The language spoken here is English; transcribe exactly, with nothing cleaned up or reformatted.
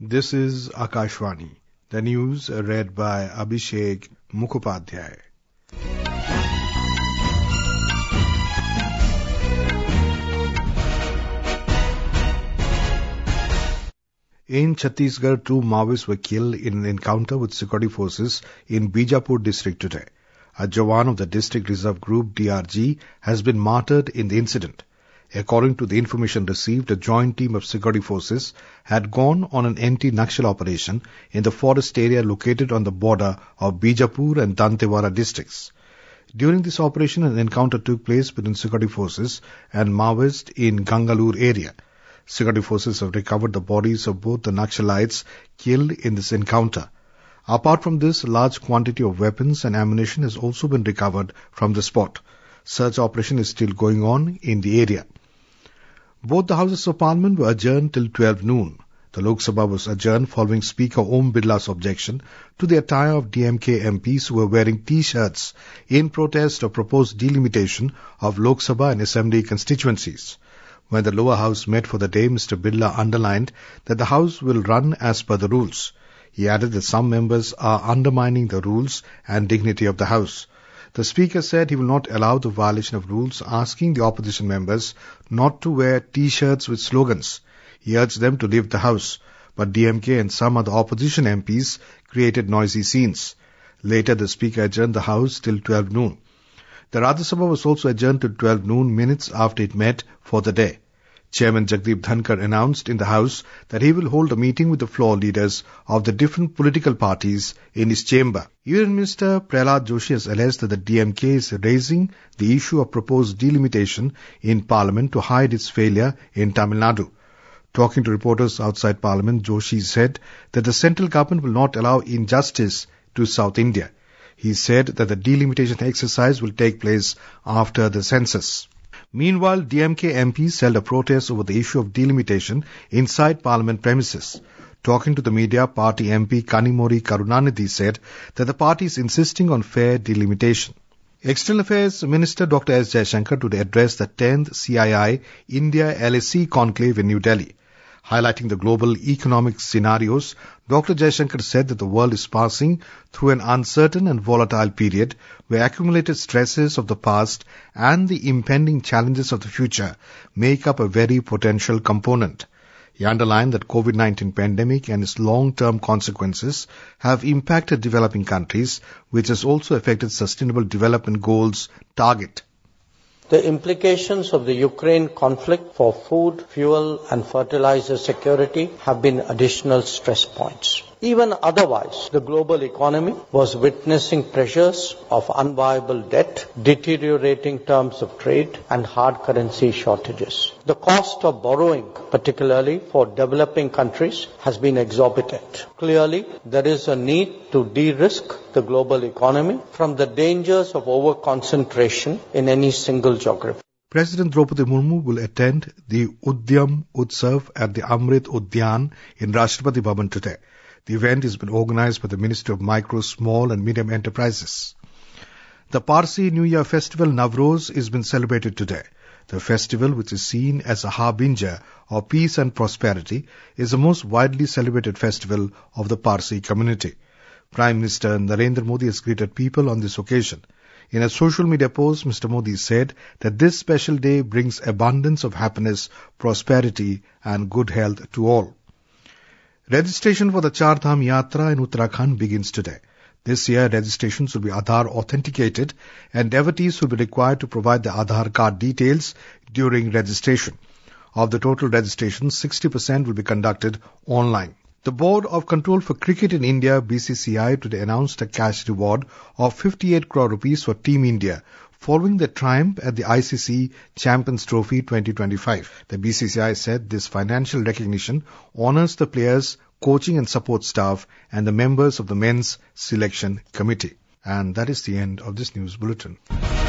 This is Akashvani. The news read by Abhishek Mukhopadhyay. In Chhattisgarh, two Maoists were killed in an encounter with security forces in Bijapur district today. A Jawan of the District Reserve Group D R G has been martyred in the incident. According to the information received, a joint team of security forces had gone on an anti-Naxal operation in the forest area located on the border of Bijapur and Dantewara districts. During this operation, an encounter took place between security forces and Maoists in Gangalur area. Security forces have recovered the bodies of both the Naxalites killed in this encounter. Apart from this, a large quantity of weapons and ammunition has also been recovered from the spot. Search operation is still going on in the area. Both the Houses of Parliament were adjourned till twelve noon. The Lok Sabha was adjourned following Speaker Om Birla's objection to the attire of D M K M Ps who were wearing T-shirts in protest of proposed delimitation of Lok Sabha and Assembly constituencies. When the lower house met for the day, Mister Birla underlined that the House will run as per the rules. He added that some members are undermining the rules and dignity of the House. The Speaker said he will not allow the violation of rules, asking the opposition members not to wear T-shirts with slogans. He urged them to leave the House, but D M K and some other opposition M Ps created noisy scenes. Later, the Speaker adjourned the House till twelve noon. The Rajya Sabha was also adjourned till twelve noon, minutes after it met for the day. Chairman Jagdeep Dhankar announced in the House that he will hold a meeting with the floor leaders of the different political parties in his chamber. Union Minister Prahlad Joshi has alleged that the D M K is raising the issue of proposed delimitation in Parliament to hide its failure in Tamil Nadu. Talking to reporters outside Parliament, Joshi said that the central government will not allow injustice to South India. He said that the delimitation exercise will take place after the census. Meanwhile, D M K M Ps held a protest over the issue of delimitation inside Parliament premises. Talking to the media, party M P Kanimori Karunanidhi said that the party is insisting on fair delimitation. External Affairs Minister Doctor S. Jaishankar today addressed the tenth C I I India L A C conclave in New Delhi. Highlighting the global economic scenarios, Doctor Jaishankar said that the world is passing through an uncertain and volatile period where accumulated stresses of the past and the impending challenges of the future make up a very potential component. He underlined that COVID nineteen pandemic and its long-term consequences have impacted developing countries, which has also affected Sustainable Development Goals target. The implications of the Ukraine conflict for food, fuel and fertilizer security have been additional stress points. Even otherwise, the global economy was witnessing pressures of unviable debt, deteriorating terms of trade and hard currency shortages. The cost of borrowing, particularly for developing countries, has been exorbitant. Clearly, there is a need to de-risk the global economy from the dangers of over-concentration in any single geography. President Draupadi Murmu will attend the Udyam Utsav at the Amrit Udyan in Rashtrapati Bhavan today. The event has been organized by the Ministry of Micro, Small and Medium Enterprises. The Parsi New Year festival Navroz has been celebrated today. The festival, which is seen as a harbinger of peace and prosperity, is the most widely celebrated festival of the Parsi community. Prime Minister Narendra Modi has greeted people on this occasion. In a social media post, Mister Modi said that this special day brings abundance of happiness, prosperity and good health to all. Registration for the Char Dham Yatra in Uttarakhand begins today. This year, registrations will be Aadhaar authenticated and devotees will be required to provide the Aadhaar card details during registration. Of the total registrations, sixty percent will be conducted online. The Board of Control for Cricket in India, B C C I, today announced a cash reward of fifty-eight crore rupees for Team India following the triumph at the I C C Champions Trophy twenty twenty-five. The B C C I said this financial recognition honors the players, coaching and support staff and the members of the men's selection committee. And that is the end of this news bulletin.